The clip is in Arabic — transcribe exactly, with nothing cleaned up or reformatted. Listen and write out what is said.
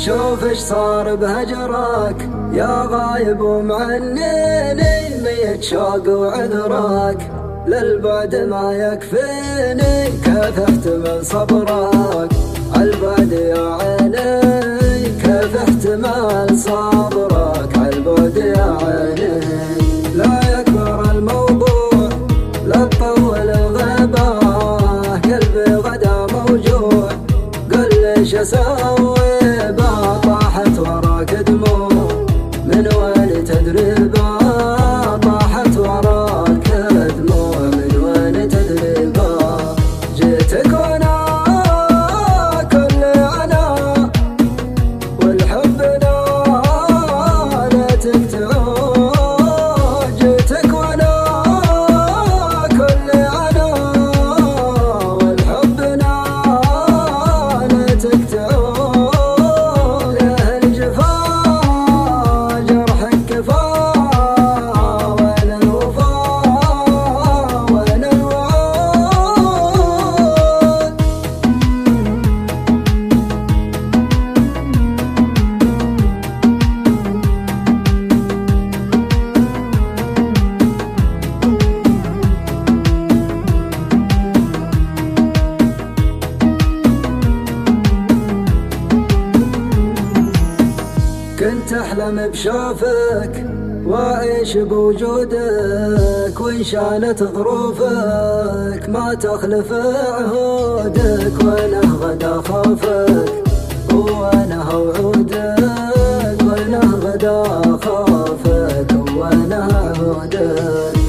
شوف ايش صار بهجرك يا غايب ومعنيني، ميت شوق وعذرك للبعد ما يكفيني، كيف احتمل صبرك عالبعد يا عيني، كيف احتمل صبرك عالبعد يا عيني. لا يكبر الموضوع لا تطول الغيبة، قلبي غدا موجوع قل ليش اسوي به، طاحت وراك دموع من وين تدري به، طاحت وراك دموع من وين تدري به. جيتك وانا كل انا والحب نالتك تعود، جيتك وانا كل انا والحب نالتك تعود. له الجفا جرحك كفا وين الوفا وين الوعود. كنت أحلم بشوفك وأعيش بوجودك، وإن شانت ظروفك ما تخلف عهودك، وأنا غدا خوفك وأنا وعودك، وأنا غدا خوفك وأنا عهودك.